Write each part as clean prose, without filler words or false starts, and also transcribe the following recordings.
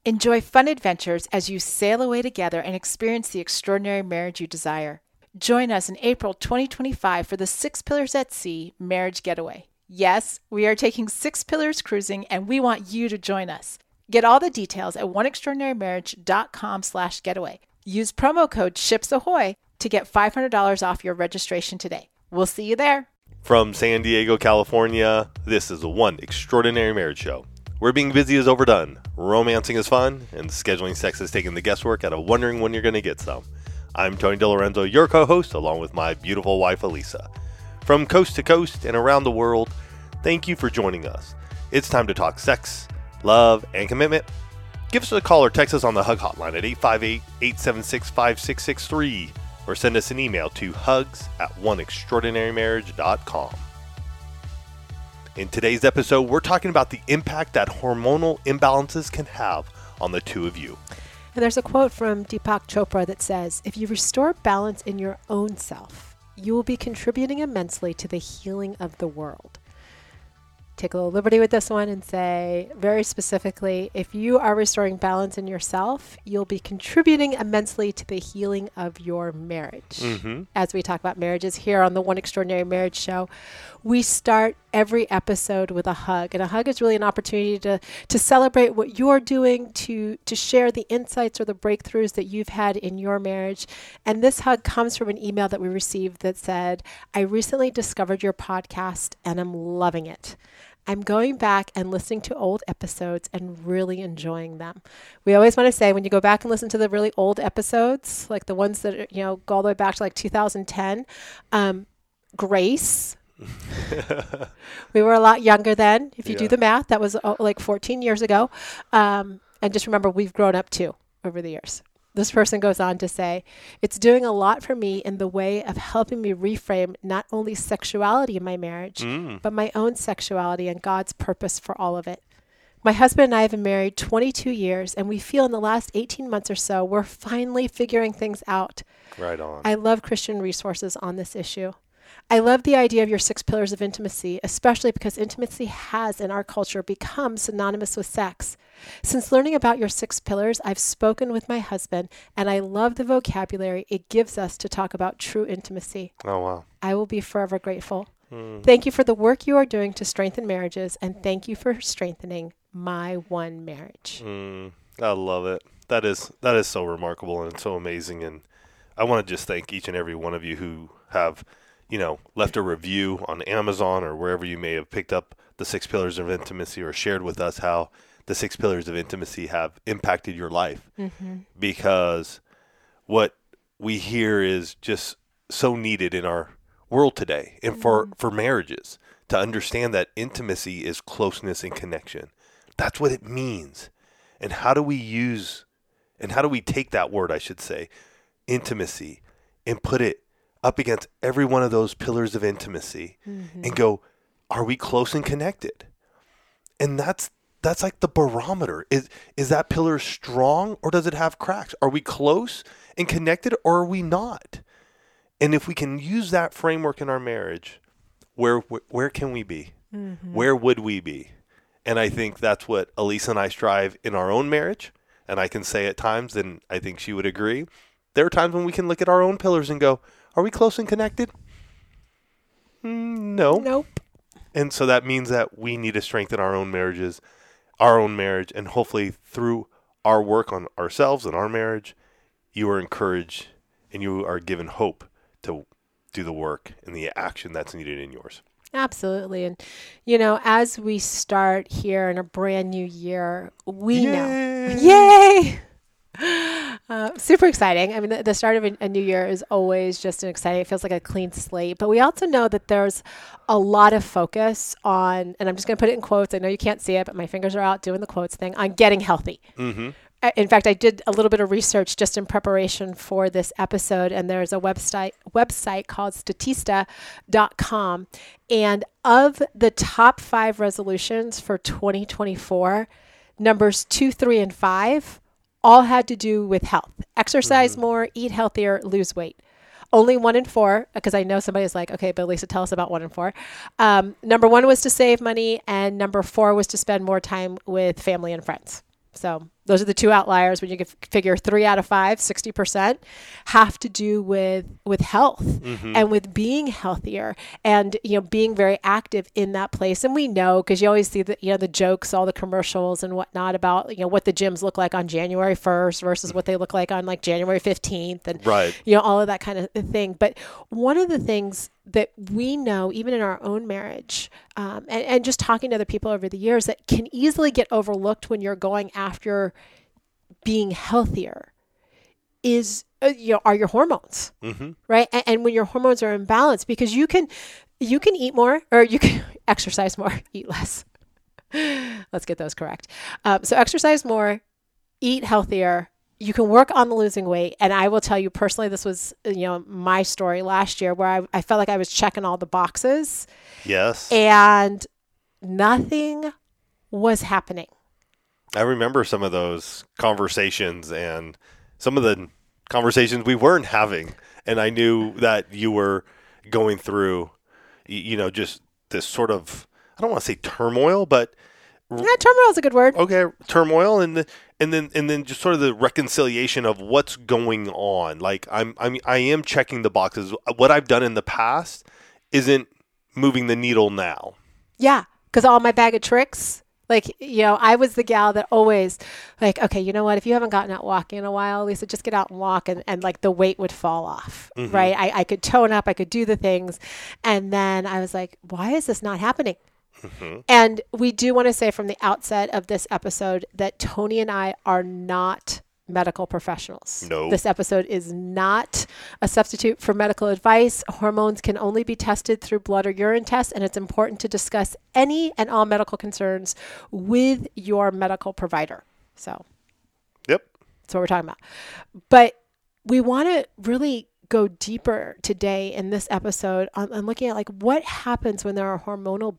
Enjoy fun adventures as you sail away together and experience the extraordinary marriage you desire. Join us in April 2025 for the Six Pillars at Sea Marriage Getaway. Yes, we are taking 6 Pillars cruising and we want you to join us. Get all the details at oneextraordinarymarriage.com/getaway. Use promo code SHIPSAHOY to get $500 off your registration today. We'll see you there. From San Diego, California, this is the One Extraordinary Marriage Show. Where being busy is overdone, romancing is fun, and scheduling sex is taking the guesswork out of wondering when you're going to get some. I'm Tony DeLorenzo, your co-host, along with my beautiful wife, Elisa. From coast to coast and around the world, thank you for joining us. It's time to talk sex, love, and commitment. Give us a call or text us on the HUG hotline at 858-876-5663 or send us an email to hugs@oneextraordinarymarriage.com. In today's episode, we're talking about the impact that hormonal imbalances can have on the two of you. And there's a quote from Deepak Chopra that says, if you restore balance in your own self, you will be contributing immensely to the healing of the world. Take a little liberty with this one and say very specifically, if you are restoring balance in yourself, you'll be contributing immensely to the healing of your marriage. As we talk about marriages here on the One Extraordinary Marriage Show, we start every episode with a hug. And a hug is really an opportunity to celebrate what you're doing, to share the insights or the breakthroughs that you've had in your marriage. And this hug comes from an email that we received that said, I recently discovered your podcast and I'm loving it. I'm going back and listening to old episodes and really enjoying them. We always want to say when you go back and listen to the really old episodes, like the ones that go all the way back to like 2010, Grace. We were a lot younger then. If you do the math, that was like 14 years ago. And just remember, we've grown up too over the years. This person goes on to say, it's doing a lot for me in the way of helping me reframe not only sexuality in my marriage, but my own sexuality and God's purpose for all of it. My husband and I have been married 22 years, and we feel in the last 18 months or so, we're finally figuring things out. Right on. I love Christian resources on this issue. I love the idea of your 6 pillars of intimacy, especially because intimacy has in our culture become synonymous with sex. Since learning about your 6 pillars, I've spoken with my husband, and I love the vocabulary it gives us to talk about true intimacy. Oh, wow. I will be forever grateful. Thank you for the work you are doing to strengthen marriages, and thank you for strengthening my one marriage. I love it. That is so remarkable and so amazing. And I want to just thank each and every one of you who have left a review on Amazon or wherever you may have picked up the 6 pillars of intimacy or shared with us how the 6 pillars of intimacy have impacted your life. Because what we hear is just so needed in our world today and for marriages to understand that intimacy is closeness and connection. That's what it means. And how do we take that word, I should say, intimacy, and put it up against every one of those pillars of intimacy and go, are we close and connected? And that's like the barometer. Is that pillar strong or does it have cracks? Are we close and connected or are we not? And if we can use that framework in our marriage, where can we be? Where would we be? And I think that's what Elisa and I strive in our own marriage. And I can say at times, and I think she would agree, there are times when we can look at our own pillars and go, are we close and connected? No. Nope. And so that means that we need to strengthen our own marriages, our own marriage, and hopefully through our work on ourselves and our marriage, you are encouraged and you are given hope to do the work and the action that's needed in yours. Absolutely. And, as we start here in a brand new year, we know. Yay! Super exciting. I mean, the start of a new year is always just an exciting, it feels like a clean slate. But we also know that there's a lot of focus on, and I'm just going to put it in quotes. I know you can't see it, but my fingers are out doing the quotes thing, on getting healthy. In fact, I did a little bit of research just in preparation for this episode, and there's a website called Statista.com. And of the top 5 resolutions for 2024, numbers 2, 3, and 5 all had to do with health. Exercise more, eat healthier, lose weight. Only 1 and 4, because I know somebody's like, okay, but Lisa, tell us about 1 and 4. Number 1 was to save money, and number 4 was to spend more time with family and friends. So those are the two outliers. When you can figure 3 out of 5, 60% have to do with health and with being healthier and, being very active in that place. And we know, because you always see the jokes, all the commercials and whatnot about, what the gyms look like on January 1st versus what they look like on like January 15th and, all of that kind of thing. But one of the things that we know, even in our own marriage, and just talking to other people over the years, that can easily get overlooked when you're going after being healthier is, are your hormones, right? And when your hormones are imbalanced, because you can eat more, or you can exercise more, eat less. Let's get those correct. So exercise more, eat healthier. You can work on the losing weight. And I will tell you personally, this was, my story last year where I felt like I was checking all the boxes. Yes. And nothing was happening. I remember some of those conversations and some of the conversations we weren't having. And I knew that you were going through, just this sort of, I don't want to say turmoil, but turmoil is a good word. Okay, turmoil, and then just sort of the reconciliation of what's going on. Like I am checking the boxes. What I've done in the past isn't moving the needle now. Yeah, because all my bag of tricks. Like, I was the gal that always like, okay, you know what? If you haven't gotten out walking in a while, Lisa, just get out and walk, and like the weight would fall off, right? I could tone up, I could do the things, and then I was like, why is this not happening? And we do want to say from the outset of this episode that Tony and I are not medical professionals. No. This episode is not a substitute for medical advice. Hormones can only be tested through blood or urine tests, and it's important to discuss any and all medical concerns with your medical provider. So, yep, that's what we're talking about. But we want to really go deeper today in this episode on looking at like what happens when there are hormonal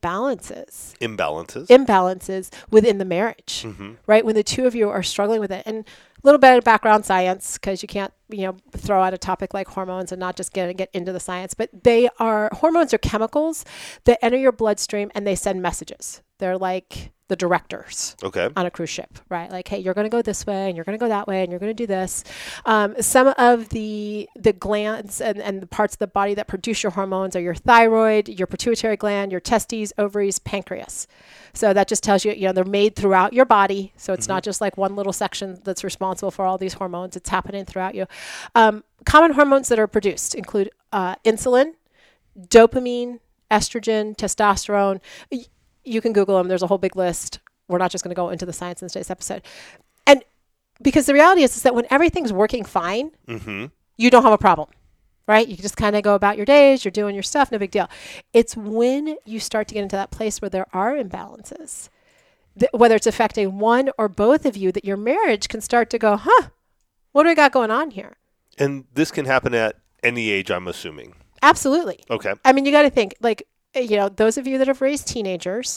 imbalances within the marriage, right? When the two of you are struggling with it. And a little bit of background science, because you can't, throw out a topic like hormones and not just get into the science, but hormones are chemicals that enter your bloodstream and they send messages. They're like the directors on a cruise ship, right? Like, hey, you're going to go this way and you're going to go that way and you're going to do this. Some of the glands and the parts of the body that produce your hormones are your thyroid, your pituitary gland, your testes, ovaries, pancreas. So that just tells you, they're made throughout your body. So it's not just like one little section that's responsible for all these hormones. It's happening throughout you. Common hormones that are produced include insulin, dopamine, estrogen, testosterone. You can Google them. There's a whole big list. We're not just going to go into the science in today's episode. And because the reality is that when everything's working fine, you don't have a problem, right? You can just kind of go about your days. You're doing your stuff. No big deal. It's when you start to get into that place where there are imbalances, whether it's affecting one or both of you, that your marriage can start to go, what do we got going on here? And this can happen at any age, I'm assuming. Absolutely. Okay. I mean, you got to think, like, those of you that have raised teenagers,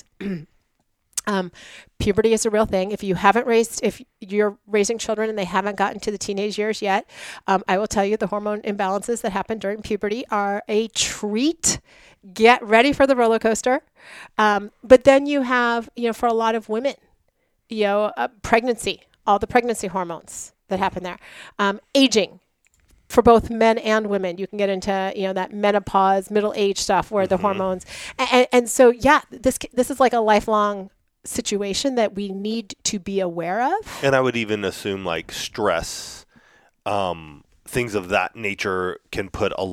puberty is a real thing. If you're raising children and they haven't gotten to the teenage years yet, I will tell you the hormone imbalances that happen during puberty are a treat. Get ready for the roller coaster. But then you have, for a lot of women, pregnancy, all the pregnancy hormones that happen there, aging. For both men and women, you can get into that menopause, middle age stuff where the hormones, and so this is like a lifelong situation that we need to be aware of. And I would even assume like stress, things of that nature can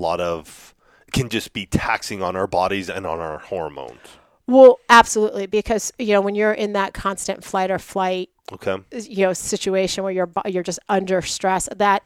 just be taxing on our bodies and on our hormones. Well, absolutely, because when you're in that constant flight or flight, situation where you're just under stress, that.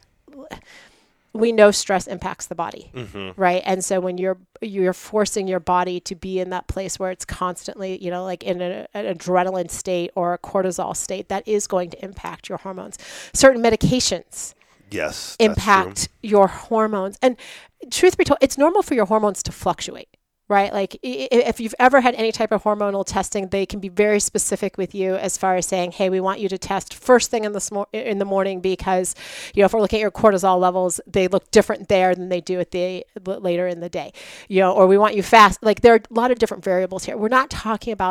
We know stress impacts the body, right? And so when you're forcing your body to be in that place where it's constantly, like in an adrenaline state or a cortisol state, that is going to impact your hormones. Certain medications impact your hormones. And truth be told, it's normal for your hormones to fluctuate, right? Like if you've ever had any type of hormonal testing, they can be very specific with you as far as saying, hey, we want you to test first thing in the morning because, if we're looking at your cortisol levels, they look different there than they do later in the day, or we want you fast. Like there are a lot of different variables here. We're not talking about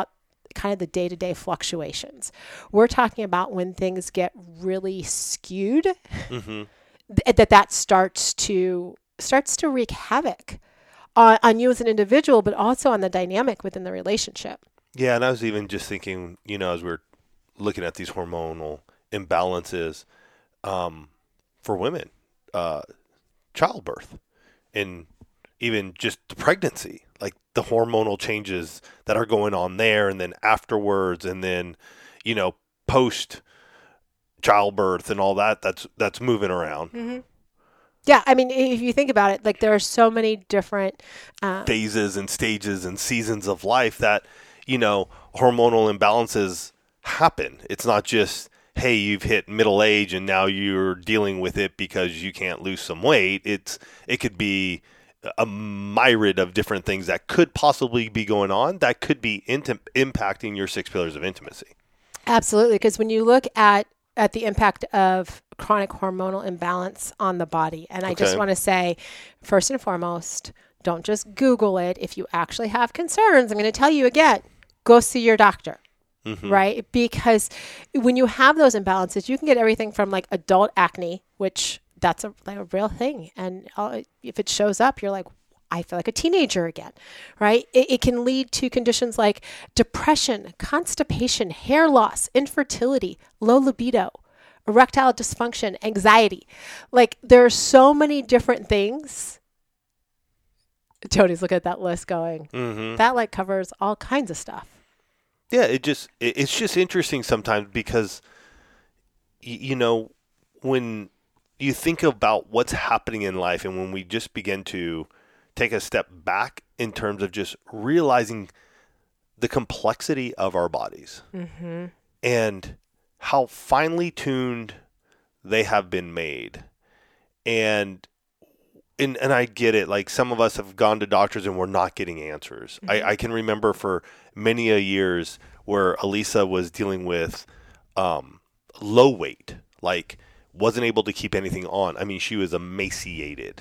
kind of the day-to-day fluctuations. We're talking about when things get really skewed, that starts to wreak havoc on you as an individual, but also on the dynamic within the relationship. Yeah, and I was even just thinking, as we're looking at these hormonal imbalances for women, childbirth, and even just the pregnancy, like the hormonal changes that are going on there, and then afterwards, and then, post childbirth and all that's moving around. Mm-hmm. Yeah, I mean, if you think about it, like there are so many different phases and stages and seasons of life that, hormonal imbalances happen. It's not just, hey, you've hit middle age and now you're dealing with it because you can't lose some weight. It could be a myriad of different things that could possibly be going on that could be impacting your 6 pillars of intimacy. Absolutely, because when you look at the impact of chronic hormonal imbalance on the body, and I just want to say, first and foremost, don't just Google it. If you actually have concerns, I'm going to tell you again, go see your doctor. Right? Because when you have those imbalances, you can get everything from like adult acne, which that's a real thing. And if it shows up, you're like, I feel like a teenager again, right? It can lead to conditions like depression, constipation, hair loss, infertility, low libido, erectile dysfunction, anxiety. Like there are so many different things. Tony's looking at that list going, that like covers all kinds of stuff. Yeah, it's just interesting sometimes because, when you think about what's happening in life and when we just begin to take a step back in terms of just realizing the complexity of our bodies and how finely tuned they have been made. And I get it. Like some of us have gone to doctors and we're not getting answers. I can remember for many a years where Elisa was dealing with low weight, like wasn't able to keep anything on. I mean, she was emaciated.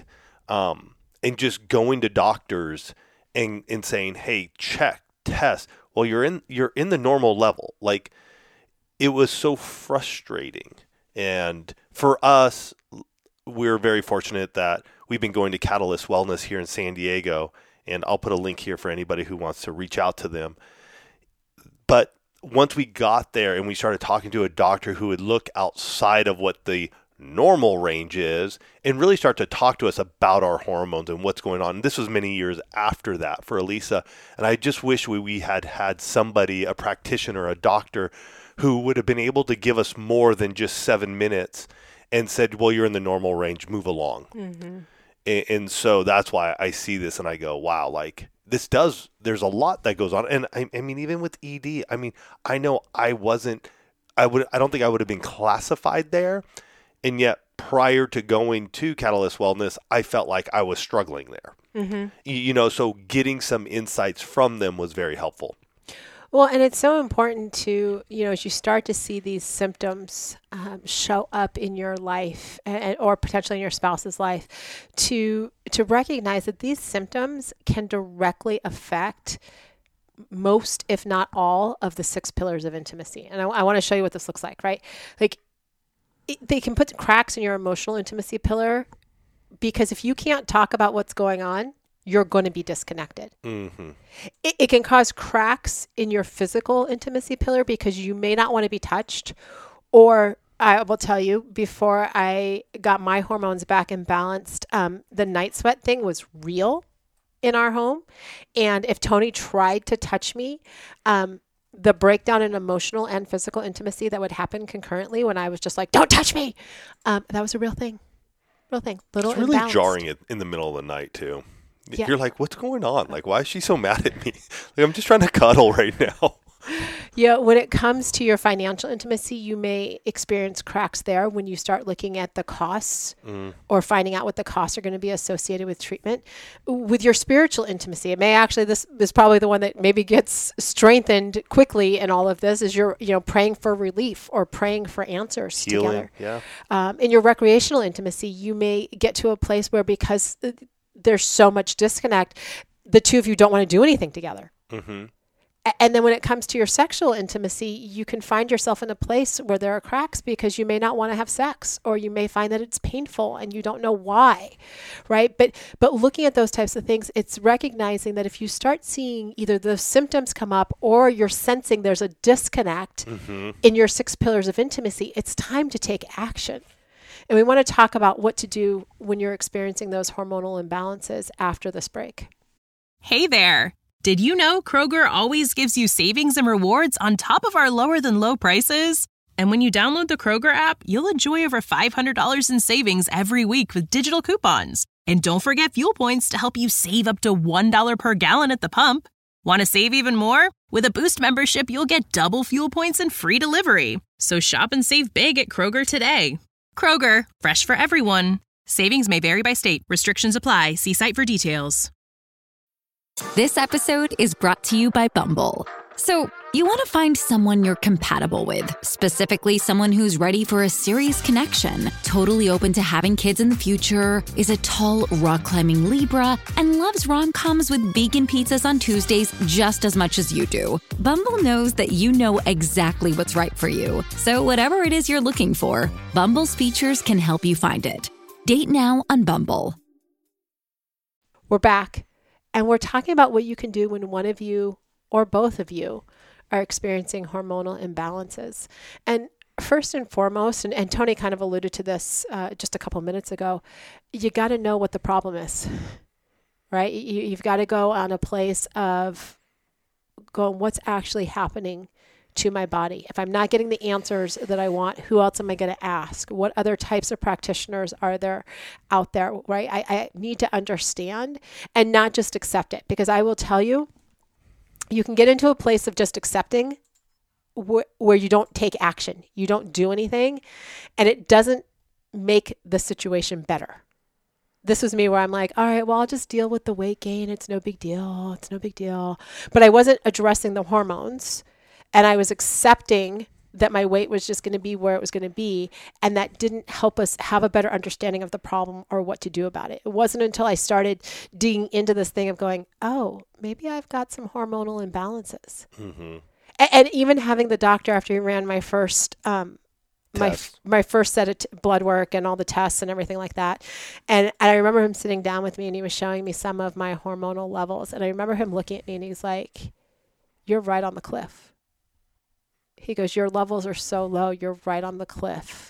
And just going to doctors and saying, hey, check, test. Well, you're in the normal level. Like it was so frustrating. And for us, we're very fortunate that we've been going to Catalyst Wellness here in San Diego, and I'll put a link here for anybody who wants to reach out to them. But once we got there and we started talking to a doctor who would look outside of what the normal range is and really start to talk to us about our hormones and what's going on. And this was many years after that for Elisa. And I just wish we had somebody, a practitioner, a doctor, who would have been able to give us more than just 7 minutes and said, well, you're in the normal range, move along. And so that's why I see this and I go, wow, like there's a lot that goes on. And I mean, even with ED, I mean, I know I don't think I would have been classified there. And yet prior to going to Catalyst Wellness, I felt like I was struggling there. So getting some insights from them was very helpful. Well, and it's so important to, as you start to see these symptoms show up in your life or potentially in your spouse's life, to recognize that these symptoms can directly affect most, if not all, of the 6 pillars of intimacy. And I want to show you what this looks like, right? Like they can put cracks in your emotional intimacy pillar because if you can't talk about what's going on, you're going to be disconnected. It can cause cracks in your physical intimacy pillar because you may not want to be touched. Or I will tell you, before I got my hormones back and balanced, the night sweat thing was real in our home. And if Tony tried to touch me, the breakdown in emotional and physical intimacy that would happen concurrently when I was just like, don't touch me. That was a real thing. Little it's really imbalanced. Jarring in the middle of the night too. Yeah. You're like, what's going on? Like, why is she so mad at me? Like, I'm just trying to cuddle right now. Yeah, when it comes to your financial intimacy, you may experience cracks there when you start looking at the costs or finding out what the costs are going to be associated with treatment. With your spiritual intimacy, it may actually, this is probably the one that maybe gets strengthened quickly in all of this, is you're praying for relief or praying for answers Healing, together. Yeah. In your recreational intimacy, you may get to a place where because there's so much disconnect, the two of you don't want to do anything together. And then when it comes to your sexual intimacy, you can find yourself in a place where there are cracks because you may not want to have sex, or you may find that it's painful and you don't know why, right? But looking at those types of things, it's recognizing that if you start seeing either the symptoms come up or you're sensing there's a disconnect in your 6 pillars of intimacy, it's time to take action. And we want to talk about what to do when you're experiencing those hormonal imbalances after this break. Hey there. Did you know Kroger always gives you savings and rewards on top of our lower than low prices? And when you download the Kroger app, you'll enjoy over $500 in savings every week with digital coupons. And don't forget fuel points to help you save up to $1 per gallon at the pump. Want to save even more? With a Boost membership, you'll get double fuel points and free delivery. So shop and save big at Kroger today. Kroger, fresh for everyone. Savings may vary by state. Restrictions apply. See site for details. This episode is brought to you by Bumble. So, you want to find someone you're compatible with, specifically someone who's ready for a serious connection, totally open to having kids in the future, is a tall, rock-climbing Libra, and loves rom-coms with vegan pizzas on Tuesdays just as much as you do. Bumble knows that you know exactly what's right for you. So whatever it is you're looking for, Bumble's features can help you find it. Date now on Bumble. We're back, and we're talking about what you can do when one of you or both of you are experiencing hormonal imbalances. And first and foremost, and Tony kind of alluded to this just a couple minutes ago, you got to know what the problem is, right? You've got to go on a place of going, what's actually happening to my body? If I'm not getting the answers that I want, who else am I going to ask? What other types of practitioners are there out there, right? I need to understand and not just accept it, because I will tell you, you can get into a place of just accepting where you don't take action. You don't do anything, and it doesn't make the situation better. This was me where I'm like, all right, well, I'll just deal with the weight gain. It's no big deal. It's no big deal. But I wasn't addressing the hormones, and I was accepting that my weight was just going to be where it was going to be, and that didn't help us have a better understanding of the problem or what to do about it. It wasn't until I started digging into this thing of going, oh, maybe I've got some hormonal imbalances. Mm-hmm. And even having the doctor, after he ran my first my first set of blood work and all the tests and everything like that, and I remember him sitting down with me and he was showing me some of my hormonal levels, and I remember him looking at me and he's like, you're right on the cliff. He goes, your levels are so low, you're right on the cliff.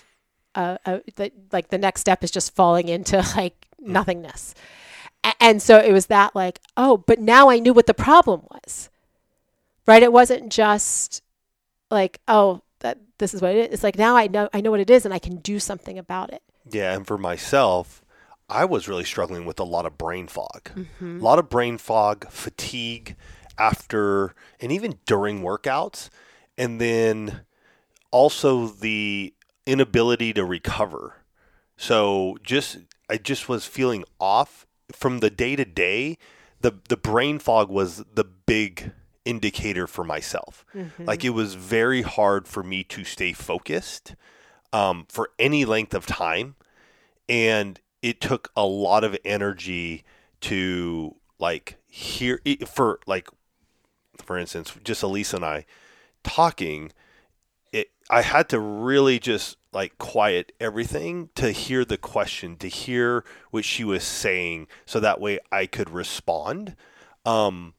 Like the next step is just falling into like nothingness. And so it was that like, oh, but now I knew what the problem was, right? It wasn't just like, oh, that this is what it is. It's like, now I know what it is and I can do something about it. Yeah. And for myself, I was really struggling with a lot of brain fog, a lot of brain fog, fatigue after, and even during workouts. And then also the inability to recover. So I just was feeling off from the day to day. The brain fog was the big indicator for myself. Mm-hmm. Like it was very hard for me to stay focused for any length of time. And it took a lot of energy to like hear for instance, just Elisa and I talking, I had to really just like quiet everything to hear the question, to hear what she was saying, so that way I could respond. And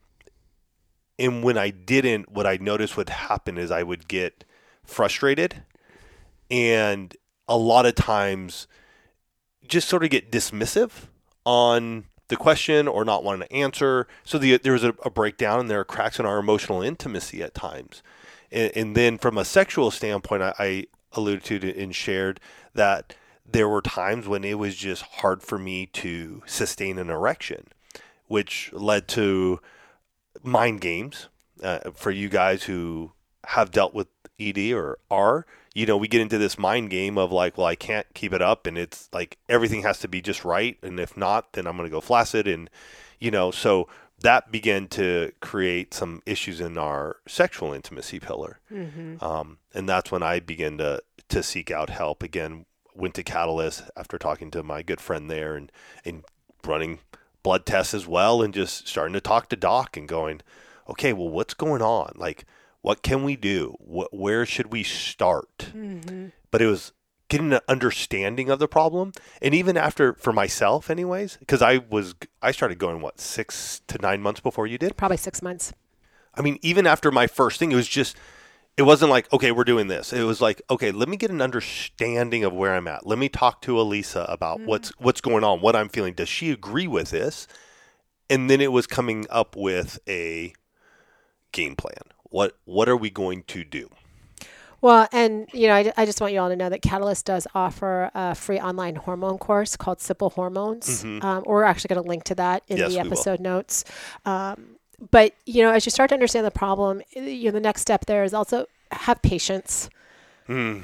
when I didn't, what I noticed would happen is I would get frustrated, and a lot of times just sort of get dismissive on the question or not wanting to answer. So there was a breakdown, and there are cracks in our emotional intimacy at times. And then from a sexual standpoint, I alluded to and shared that there were times when it was just hard for me to sustain an erection, which led to mind games. For you guys who have dealt with ED or are, we get into this mind game of like, well, I can't keep it up, and it's like everything has to be just right, and if not, then I'm going to go flaccid, and so that began to create some issues in our sexual intimacy pillar. Mm-hmm. And that's when I began to seek out help. Again, went to Catalyst after talking to my good friend there and running blood tests as well, and just starting to talk to doc and going, okay, well, what's going on? Like, what can we do? Where should we start? But it was getting an understanding of the problem. And even after, for myself anyways, because I started going, 6 to 9 months before you did? Probably 6 months. I mean, even after my first thing, it wasn't like, okay, we're doing this. It was like, okay, let me get an understanding of where I'm at. Let me talk to Elisa about what's going on, what I'm feeling. Does she agree with this? And then it was coming up with a game plan. What are we going to do? Well, and, I just want you all to know that Catalyst does offer a free online hormone course called Simple Hormones. We're actually going to link to that in the episode notes. But, as you start to understand the problem, the next step there is also have patience. We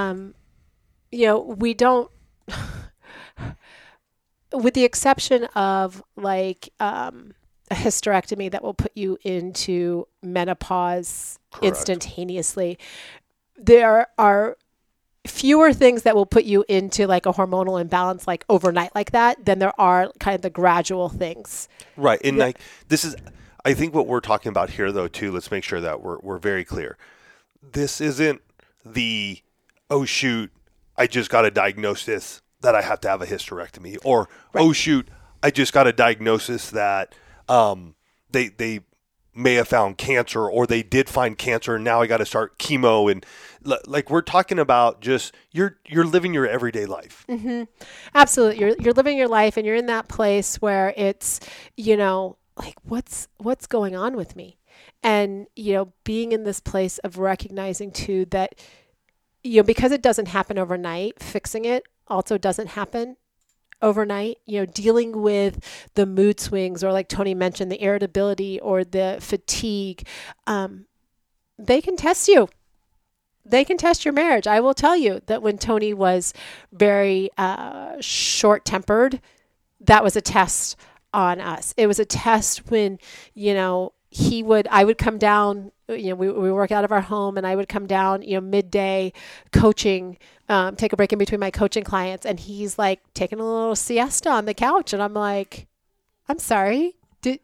don't, with the exception of like a hysterectomy that will put you into menopause instantaneously, there are fewer things that will put you into like a hormonal imbalance like overnight like that than there are kind of the gradual things. Right. And like this is, I think what we're talking about here though too, let's make sure that we're very clear. This isn't the, oh shoot, I just got a diagnosis that I have to have a hysterectomy, or oh shoot, I just got a diagnosis that they may have found cancer, or they did find cancer and now I got to start chemo. And like we're talking about just you're living your everyday life. Absolutely. You're living your life and you're in that place where it's, like what's going on with me? And, being in this place of recognizing too that, because it doesn't happen overnight, fixing it also doesn't happen overnight. Dealing with the mood swings, or like Tony mentioned, the irritability or the fatigue, they can test you. They can test your marriage. I will tell you that when Tony was very short-tempered, that was a test on us. It was a test when, I would come down, we work out of our home, and I would come down, midday coaching, take a break in between my coaching clients. And he's like taking a little siesta on the couch. And I'm like, I'm sorry. Did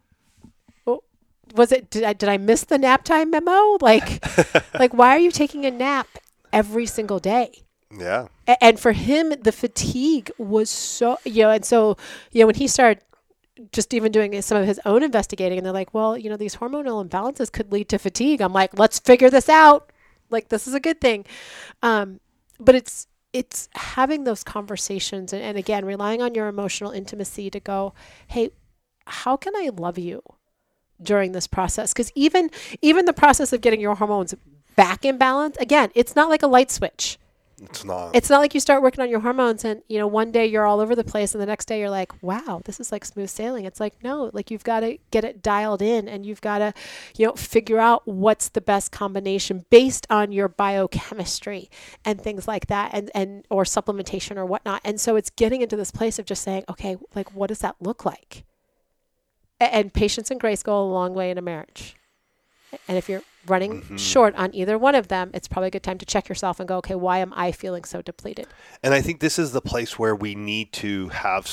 I miss the nap time memo? Like, why are you taking a nap every single day? Yeah. And for him, the fatigue was so, and so, when he started just even doing some of his own investigating, and they're like, well, these hormonal imbalances could lead to fatigue. I'm like, let's figure this out. Like, this is a good thing. But it's having those conversations and again, relying on your emotional intimacy to go, hey, how can I love you during this process? Because even the process of getting your hormones back in balance, again, it's not like a light switch. It's not. It's not like you start working on your hormones and, one day you're all over the place and the next day you're like, wow, this is like smooth sailing. It's like, no, like you've got to get it dialed in and you've got to, figure out what's the best combination based on your biochemistry and things like that and or supplementation or whatnot. And so it's getting into this place of just saying, okay, like what does that look like? And patience and grace go a long way in a marriage. And if you're running short on either one of them, it's probably a good time to check yourself and go, okay, why am I feeling so depleted? And I think this is the place where we need to have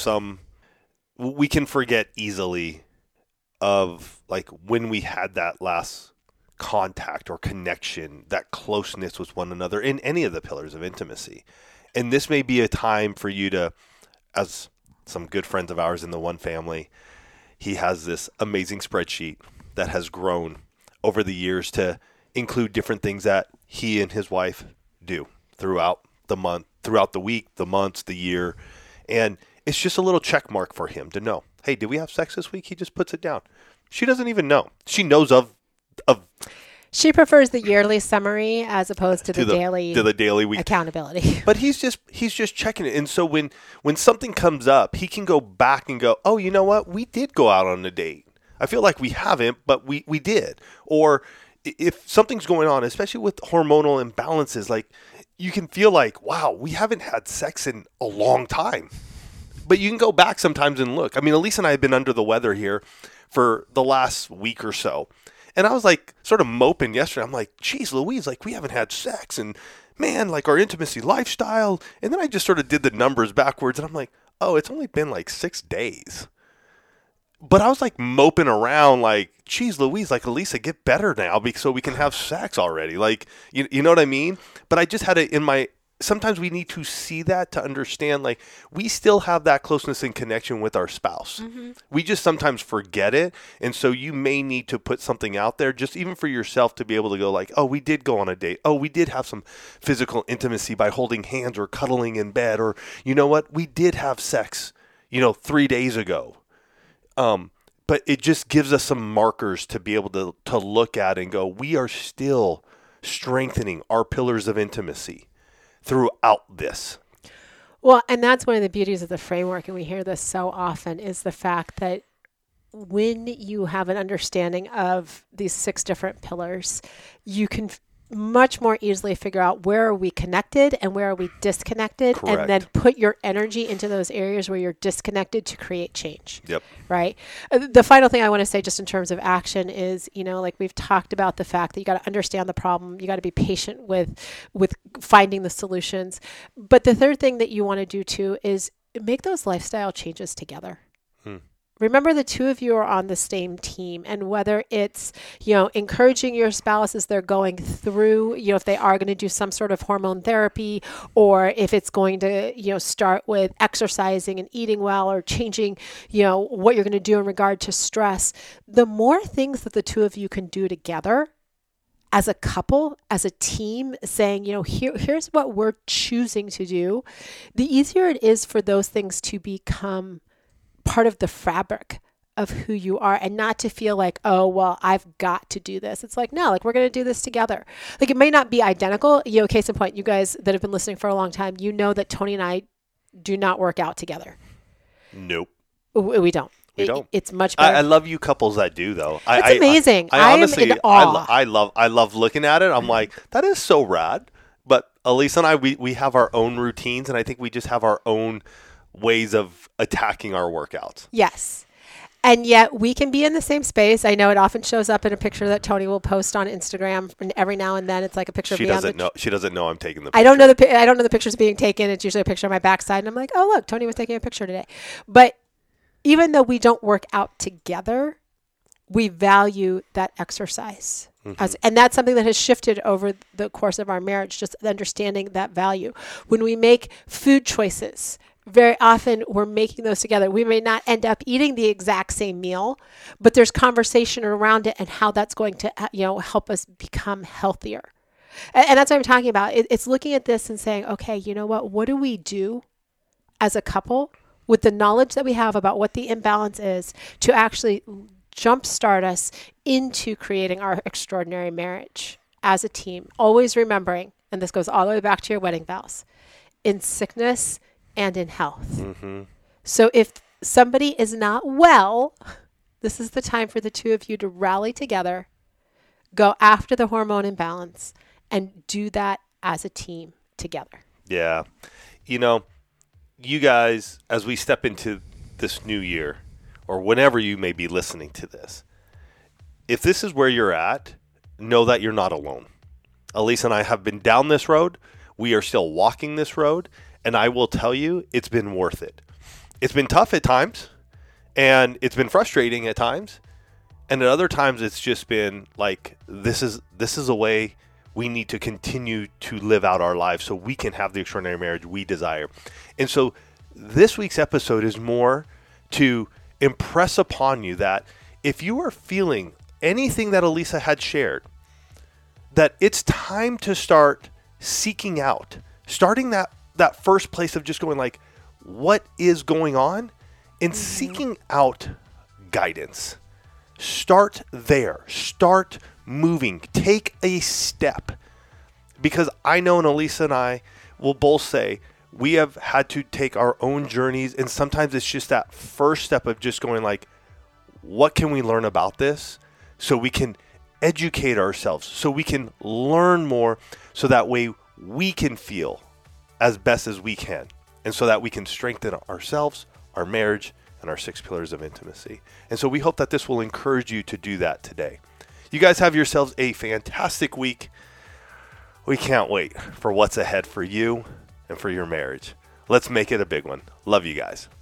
we can forget easily of like when we had that last contact or connection, that closeness with one another in any of the pillars of intimacy. And this may be a time for you to, as some good friends of ours in the One Family, he has this amazing spreadsheet that has grown over the years to include different things that he and his wife do throughout the month, throughout the week, the months, the year. And it's just a little check mark for him to know, hey, did we have sex this week? He just puts it down. She doesn't even know. She knows of She prefers the yearly summary as opposed to the daily week accountability. But he's just checking it. And so when something comes up, he can go back and go, oh, you know what? We did go out on a date. I feel like we haven't, but we did. Or if something's going on, especially with hormonal imbalances, like you can feel like, wow, we haven't had sex in a long time. But you can go back sometimes and look. I mean, Elisa and I have been under the weather here for the last week or so. And I was like sort of moping yesterday. I'm like, geez, Louise, like we haven't had sex. And man, like our intimacy lifestyle. And then I just sort of did the numbers backwards. And I'm like, oh, it's only been like 6 days. But I was like moping around like, geez Louise, like, Elisa, get better now so we can have sex already. Like, you know what I mean? But I just had it in my, sometimes we need to see that to understand, like, we still have that closeness and connection with our spouse. We just sometimes forget it. And so you may need to put something out there just even for yourself to be able to go like, oh, we did go on a date. Oh, we did have some physical intimacy by holding hands or cuddling in bed. Or, you know what? We did have sex, 3 days ago. But it just gives us some markers to be able to look at and go, we are still strengthening our pillars of intimacy throughout this. Well, and that's one of the beauties of the framework, and we hear this so often, is the fact that when you have an understanding of these 6 different pillars, you can much more easily figure out where are we connected and where are we disconnected. Correct. And then put your energy into those areas where you're disconnected to create change. Yep. Right. The final thing I want to say just in terms of action is, like we've talked about the fact that you got to understand the problem. You got to be patient with finding the solutions. But the third thing that you want to do too is make those lifestyle changes together. Remember, the two of you are on the same team, and whether it's, encouraging your spouse as they're going through, if they are going to do some sort of hormone therapy, or if it's going to, start with exercising and eating well, or changing, what you're going to do in regard to stress, the more things that the two of you can do together as a couple, as a team, saying, here's what we're choosing to do, the easier it is for those things to become part of the fabric of who you are, and not to feel like, oh, well, I've got to do this. It's like, no, like, we're going to do this together. Like, it may not be identical. Case in point, you guys that have been listening for a long time, that Tony and I do not work out together. Nope. We don't. We don't. It's much better. I love you couples that do, though. It's amazing. I honestly, am in awe. I love looking at it. I'm like, that is so rad. But Elisa and I, we have our own routines, and I think we just have our own ways of attacking our workouts. Yes. And yet we can be in the same space. I know it often shows up in a picture that Tony will post on Instagram, and every now and then it's like a picture of me on the... She doesn't know I'm taking the picture. I don't know the picture's being taken. It's usually a picture of my backside, and I'm like, oh, look, Tony was taking a picture today. But even though we don't work out together, we value that exercise. And that's something that has shifted over the course of our marriage, just understanding that value. When we make food choices, very often we're making those together. We may not end up eating the exact same meal, but there's conversation around it and how that's going to, help us become healthier. And that's what I'm talking about. It's looking at this and saying, okay, you know what do we do as a couple with the knowledge that we have about what the imbalance is to actually jumpstart us into creating our extraordinary marriage as a team, always remembering, and this goes all the way back to your wedding vows, in sickness and in health. So if somebody is not well, this is the time for the two of you to rally together, go after the hormone imbalance, and do that as a team together. Yeah. You guys, as we step into this new year, or whenever you may be listening to this, if this is where you're at, know that you're not alone. Elisa and I have been down this road. We are still walking this road. And I will tell you, it's been worth it. It's been tough at times, and it's been frustrating at times. And at other times, it's just been like, this is a way we need to continue to live out our lives so we can have the extraordinary marriage we desire. And so this week's episode is more to impress upon you that if you are feeling anything that Elisa had shared, that it's time to start seeking out, starting that first place of just going like, what is going on? And seeking out guidance. Start there. Start moving. Take a step. Because I know, and Elisa and I will both say, we have had to take our own journeys, and sometimes it's just that first step of just going like, what can we learn about this so we can educate ourselves, so we can learn more, so that way we can feel as best as we can, and so that we can strengthen ourselves, our marriage, and our 6 pillars of intimacy. And so we hope that this will encourage you to do that today. You guys have yourselves a fantastic week. We can't wait for what's ahead for you and for your marriage. Let's make it a big one. Love you guys.